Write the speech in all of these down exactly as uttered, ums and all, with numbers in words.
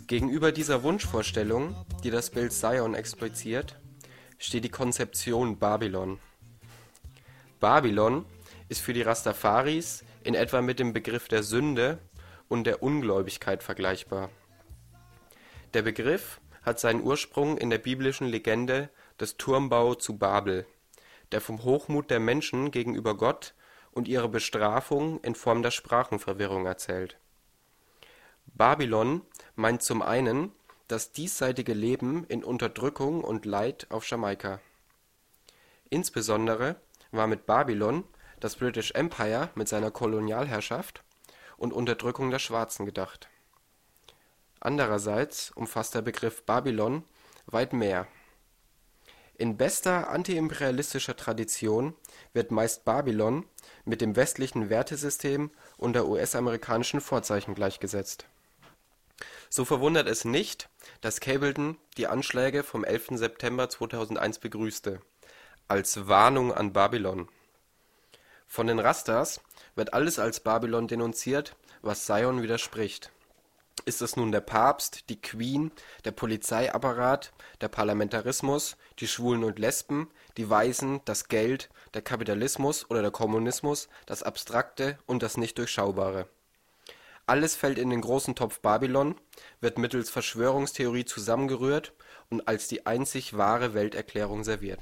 Gegenüber dieser Wunschvorstellung, die das Bild Zion expliziert, steht die Konzeption Babylon. Babylon ist für die Rastafaris in etwa mit dem Begriff der Sünde und der Ungläubigkeit vergleichbar. Der Begriff hat seinen Ursprung in der biblischen Legende des Turmbau zu Babel, der vom Hochmut der Menschen gegenüber Gott und ihre Bestrafung in Form der Sprachenverwirrung erzählt. Babylon meint zum einen das diesseitige Leben in Unterdrückung und Leid auf Jamaika. Insbesondere war mit Babylon das British Empire mit seiner Kolonialherrschaft und Unterdrückung der Schwarzen gedacht. Andererseits umfasst der Begriff Babylon weit mehr. In bester antiimperialistischer Tradition wird meist Babylon mit dem westlichen Wertesystem und der U S-amerikanischen Vorzeichen gleichgesetzt. So verwundert es nicht, dass Capleton die Anschläge vom elften September zweitausendeins begrüßte, als Warnung an Babylon. Von den Rastas wird alles als Babylon denunziert, was Zion widerspricht. Ist es nun der Papst, die Queen, der Polizeiapparat, der Parlamentarismus, die Schwulen und Lesben, die Weißen, das Geld, der Kapitalismus oder der Kommunismus, das Abstrakte und das Nicht-Durchschaubare? Alles fällt in den großen Topf Babylon, wird mittels Verschwörungstheorie zusammengerührt und als die einzig wahre Welterklärung serviert.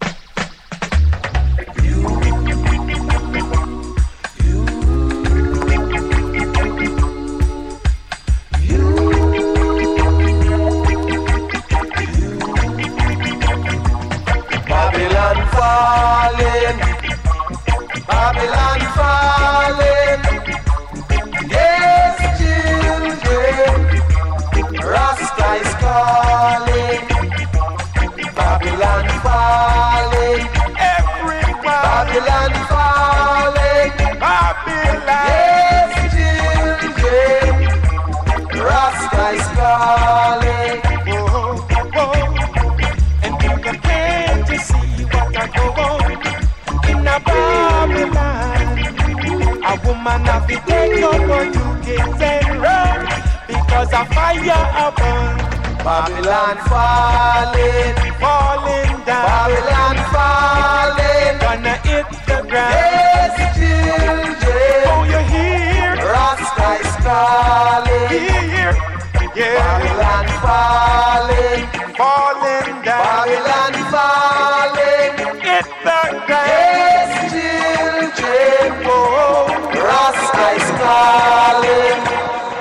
Babylon falling, Babylon falling. Yes, children, Rasta is calling. Babylon falling, everybody. Babylon falling, Babylon. Yes, children, Rasta is calling. Whoa, whoa. And people can't you see what I go on in a Babylon. A woman have to take up her two kids and run because a fire a burn. Babylon falling, falling down. Babylon falling, gonna hit the ground. Yes, children, oh you hear? Rasta is calling. Hear, yeah. Babylon falling, falling down. Babylon falling, hit the ground. Yes, children, oh. Rasta is calling.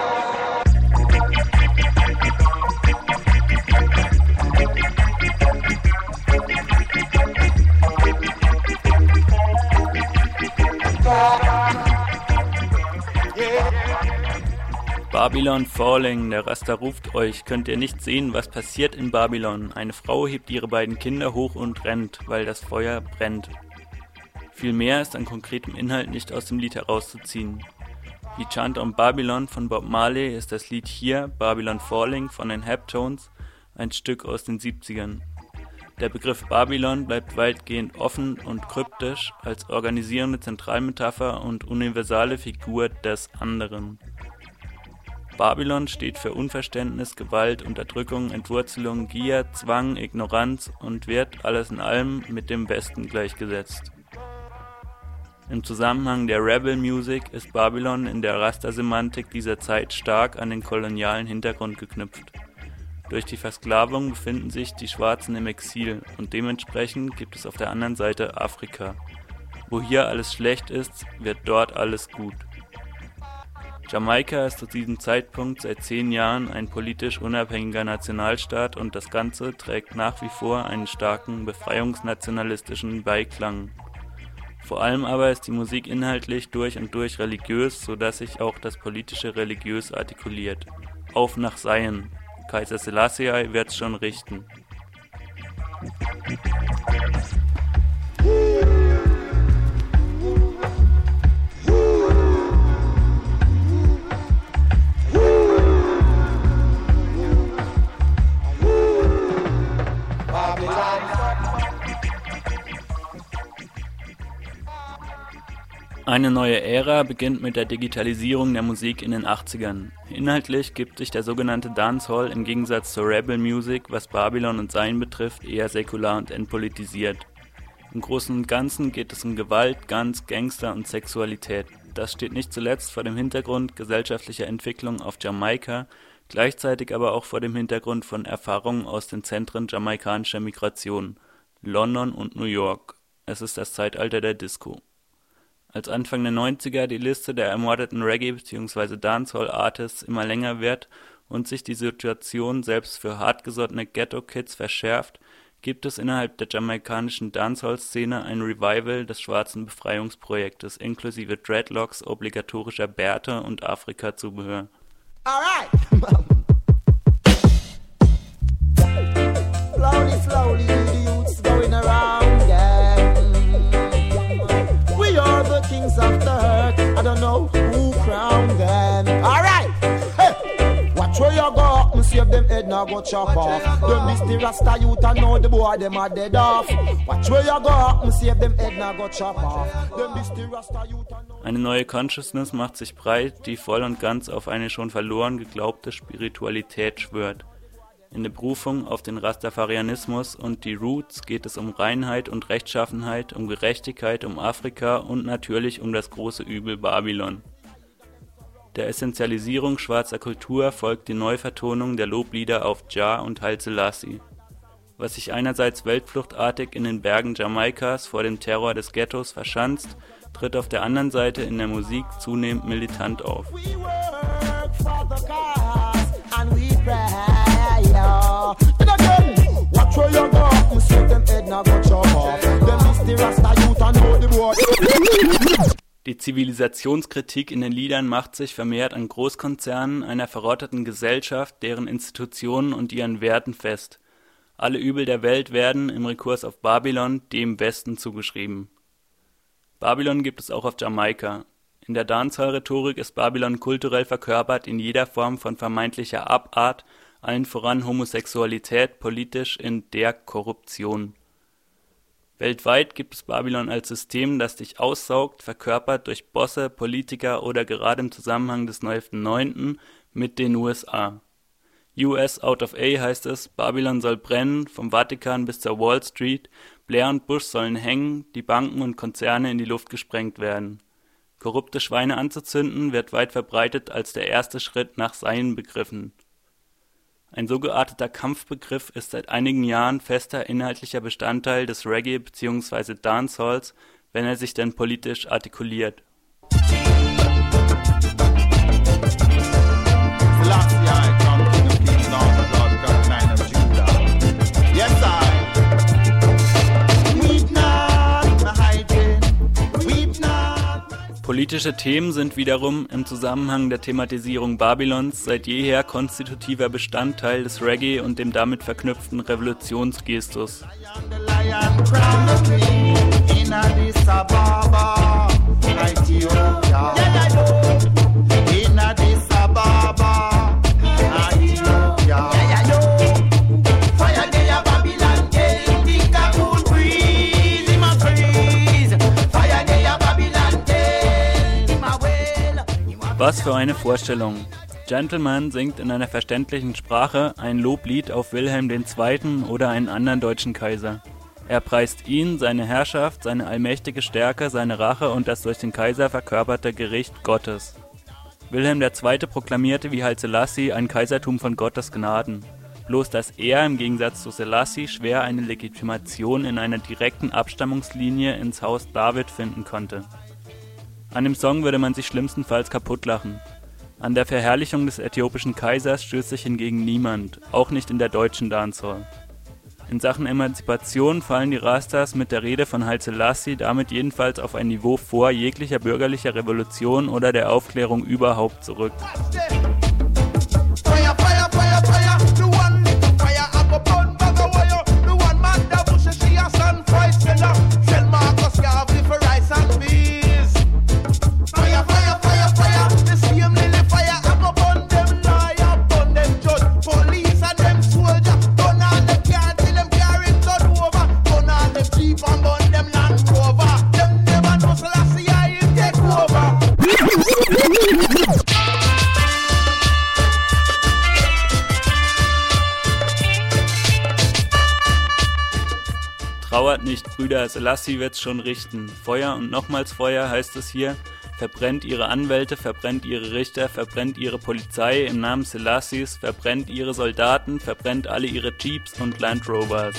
Babylon Falling, der Rasta ruft euch, könnt ihr nicht sehen, was passiert in Babylon. Eine Frau hebt ihre beiden Kinder hoch und rennt, weil das Feuer brennt. Viel mehr ist an konkretem Inhalt nicht aus dem Lied herauszuziehen. Wie Chant on Babylon von Bob Marley ist das Lied hier, Babylon Falling von den Heptones, ein Stück aus den siebzigern. Der Begriff Babylon bleibt weitgehend offen und kryptisch als organisierende Zentralmetapher und universale Figur des anderen. Babylon steht für Unverständnis, Gewalt, Unterdrückung, Entwurzelung, Gier, Zwang, Ignoranz und wird, alles in allem, mit dem Westen gleichgesetzt. Im Zusammenhang der Rebel Music ist Babylon in der Rasta-Semantik dieser Zeit stark an den kolonialen Hintergrund geknüpft. Durch die Versklavung befinden sich die Schwarzen im Exil und dementsprechend gibt es auf der anderen Seite Afrika. Wo hier alles schlecht ist, wird dort alles gut. Jamaika ist zu diesem Zeitpunkt seit zehn Jahren ein politisch unabhängiger Nationalstaat und das Ganze trägt nach wie vor einen starken befreiungsnationalistischen Beiklang. Vor allem aber ist die Musik inhaltlich durch und durch religiös, sodass sich auch das Politische religiös artikuliert. Auf nach Zion! Kaiser Selassie wird's schon richten. Eine neue Ära beginnt mit der Digitalisierung der Musik in den achtzigern. Inhaltlich gibt sich der sogenannte Dancehall im Gegensatz zur Rebel Music, was Babylon und Sein betrifft, eher säkular und entpolitisiert. Im Großen und Ganzen geht es um Gewalt, Guns, Gangster und Sexualität. Das steht nicht zuletzt vor dem Hintergrund gesellschaftlicher Entwicklung auf Jamaika, gleichzeitig aber auch vor dem Hintergrund von Erfahrungen aus den Zentren jamaikanischer Migration, London und New York. Es ist das Zeitalter der Disco. Als Anfang der neunziger die Liste der ermordeten Reggae- bzw. Dancehall-Artists immer länger wird und sich die Situation selbst für hartgesottene Ghetto-Kids verschärft, gibt es innerhalb der jamaikanischen Dancehall-Szene ein Revival des schwarzen Befreiungsprojektes inklusive Dreadlocks, obligatorischer Bärte und Afrika-Zubehör. Alright! Slowly, slowly, the youths going around, yeah. We are the kings of the earth. I don't know who crowned them. Alright! Hey! Watch where you go up and save them head now go chop off. Them this the Rasta youth and know the boy them are dead off. Watch where you go up and save them head now go chop off. Them this the Rasta youth and know. Eine neue Consciousness macht sich breit, die voll und ganz auf eine schon verloren geglaubte Spiritualität schwört. In der Berufung auf den Rastafarianismus und die Roots geht es um Reinheit und Rechtschaffenheit, um Gerechtigkeit, um Afrika und natürlich um das große Übel Babylon. Der Essentialisierung schwarzer Kultur folgt die Neuvertonung der Loblieder auf Jah und Haile Selassie. Was sich einerseits weltfluchtartig in den Bergen Jamaikas vor dem Terror des Ghettos verschanzt, tritt auf der anderen Seite in der Musik zunehmend militant auf. Die Zivilisationskritik in den Liedern macht sich vermehrt an Großkonzernen, einer verrotteten Gesellschaft, deren Institutionen und ihren Werten fest. Alle Übel der Welt werden, im Rekurs auf Babylon, dem Westen zugeschrieben. Babylon gibt es auch auf Jamaika. In der Dancehall-Rhetorik ist Babylon kulturell verkörpert in jeder Form von vermeintlicher Abart, allen voran Homosexualität, politisch in der Korruption. Weltweit gibt es Babylon als System, das dich aussaugt, verkörpert durch Bosse, Politiker oder gerade im Zusammenhang des elften neunten mit den U S A. U S out of A heißt es, Babylon soll brennen, vom Vatikan bis zur Wall Street, Blair und Bush sollen hängen, die Banken und Konzerne in die Luft gesprengt werden. Korrupte Schweine anzuzünden wird weit verbreitet als der erste Schritt nach Sein begriffen. Ein so gearteter Kampfbegriff ist seit einigen Jahren fester inhaltlicher Bestandteil des Reggae bzw. Dancehalls, wenn er sich denn politisch artikuliert. Politische Themen sind wiederum im Zusammenhang der Thematisierung Babylons seit jeher konstitutiver Bestandteil des Reggae und dem damit verknüpften Revolutionsgestus. Was für eine Vorstellung. Gentleman singt in einer verständlichen Sprache ein Loblied auf Wilhelm der Zweite. oder einen anderen deutschen Kaiser. Er preist ihn, seine Herrschaft, seine allmächtige Stärke, seine Rache und das durch den Kaiser verkörperte Gericht Gottes. Wilhelm der Zweite. proklamierte wie Haile Selassie ein Kaisertum von Gottes Gnaden. Bloß dass er im Gegensatz zu Selassie schwer eine Legitimation in einer direkten Abstammungslinie ins Haus David finden konnte. An dem Song würde man sich schlimmstenfalls kaputtlachen. An der Verherrlichung des äthiopischen Kaisers stößt sich hingegen niemand, auch nicht in der deutschen Dancehall. In Sachen Emanzipation fallen die Rastas mit der Rede von Haile Selassie damit jedenfalls auf ein Niveau vor jeglicher bürgerlicher Revolution oder der Aufklärung überhaupt zurück. Keep on burn them Land Rover. Them never know Selassie I take Trauert nicht, Brüder, Selassie wird's schon richten. Feuer und nochmals Feuer heißt es hier. Verbrennt ihre Anwälte, verbrennt ihre Richter, verbrennt ihre Polizei im Namen Selassies, verbrennt ihre Soldaten, verbrennt alle ihre Jeeps und Land Rovers.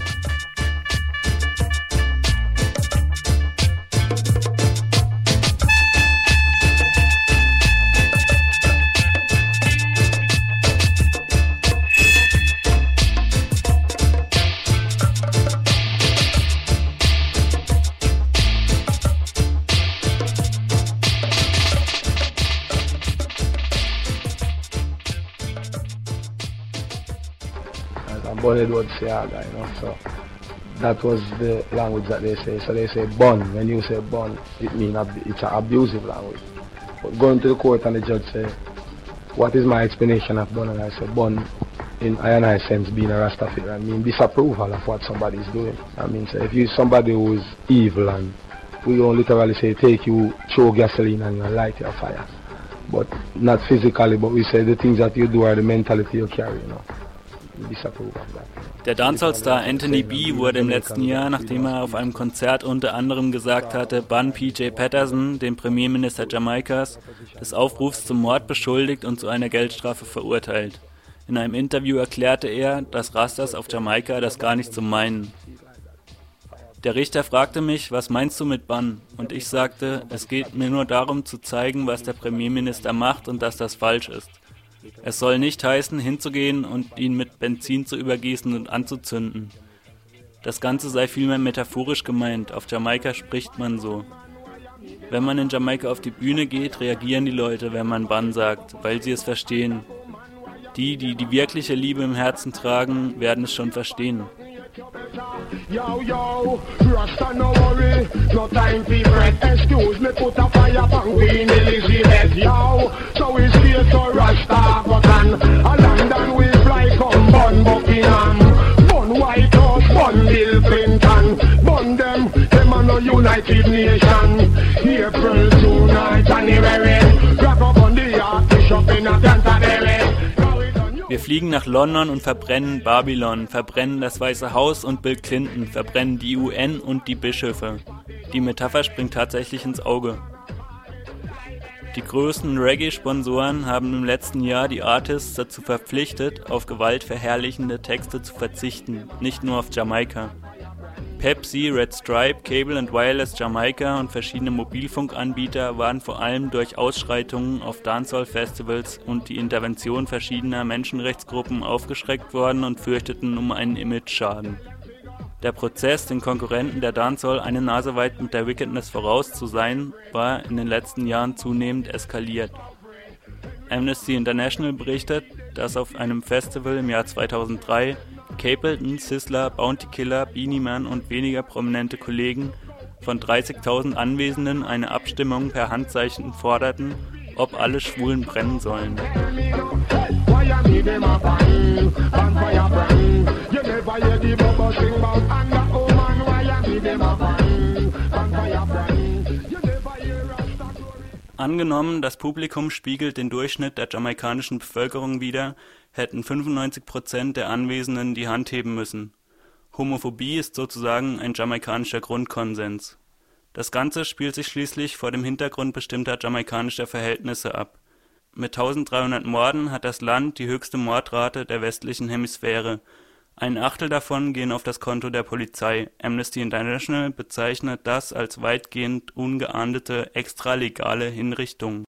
Bonnie would say Aga, you know, so that was the language that they say. So they say bun. When you say bun, it means it's an abusive language. But going to the court and the judge say, what is my explanation of bun? And I say bun, in I and I sense being a Rastafari, I mean disapproval of what somebody is doing. I mean, so if you somebody who is evil, and we don't literally say take you, throw gasoline and you light your fire. But not physically, but we say the things that you do are the mentality you carry, you know. Der Dancehall-Star Anthony B. wurde im letzten Jahr, nachdem er auf einem Konzert unter anderem gesagt hatte, Bun P J Patterson, dem Premierminister Jamaikas, des Aufrufs zum Mord beschuldigt und zu einer Geldstrafe verurteilt. In einem Interview erklärte er, dass Rastas auf Jamaika das gar nicht so meinen. Der Richter fragte mich, was meinst du mit Bun? Und ich sagte, es geht mir nur darum zu zeigen, was der Premierminister macht und dass das falsch ist. Es soll nicht heißen, hinzugehen und ihn mit Benzin zu übergießen und anzuzünden. Das Ganze sei vielmehr metaphorisch gemeint, auf Jamaika spricht man so. Wenn man in Jamaika auf die Bühne geht, reagieren die Leute, wenn man Bun sagt, weil sie es verstehen. Die, die die wirkliche Liebe im Herzen tragen, werden es schon verstehen. Yo, yo, Rasta no worry, no time for bread. Excuse me, put a fire on Queen Elizabeth. Yo, so we stay to Rasta button. A London we fly come bun Buckingham. Bun White House, bun Bill Clinton. Bun them, them are no United Nation. April tonight, January. Grab up on the Archbishop in a Canterbury. Wir fliegen nach London und verbrennen Babylon, verbrennen das Weiße Haus und Bill Clinton, verbrennen die U N und die Bischöfe. Die Metapher springt tatsächlich ins Auge. Die größten Reggae-Sponsoren haben im letzten Jahr die Artists dazu verpflichtet, auf gewaltverherrlichende Texte zu verzichten, nicht nur auf Jamaika. Pepsi, Red Stripe, Cable and Wireless Jamaica und verschiedene Mobilfunkanbieter waren vor allem durch Ausschreitungen auf Dancehall-Festivals und die Intervention verschiedener Menschenrechtsgruppen aufgeschreckt worden und fürchteten um einen Image-Schaden. Der Prozess, den Konkurrenten der Dancehall eine Nase weit mit der Wickedness voraus zu sein, war in den letzten Jahren zunehmend eskaliert. Amnesty International berichtet, dass auf einem Festival im Jahr zweitausenddrei Capleton, Sizzla, Bounty Killer, Beenie Man und weniger prominente Kollegen von dreißigtausend Anwesenden eine Abstimmung per Handzeichen forderten, ob alle Schwulen brennen sollen. Angenommen, das Publikum spiegelt den Durchschnitt der jamaikanischen Bevölkerung wider, hätten fünfundneunzig Prozent der Anwesenden die Hand heben müssen. Homophobie ist sozusagen ein jamaikanischer Grundkonsens. Das Ganze spielt sich schließlich vor dem Hintergrund bestimmter jamaikanischer Verhältnisse ab. Mit dreizehnhundert Morden hat das Land die höchste Mordrate der westlichen Hemisphäre. Ein Achtel davon gehen auf das Konto der Polizei. Amnesty International bezeichnet das als weitgehend ungeahndete extralegale Hinrichtung.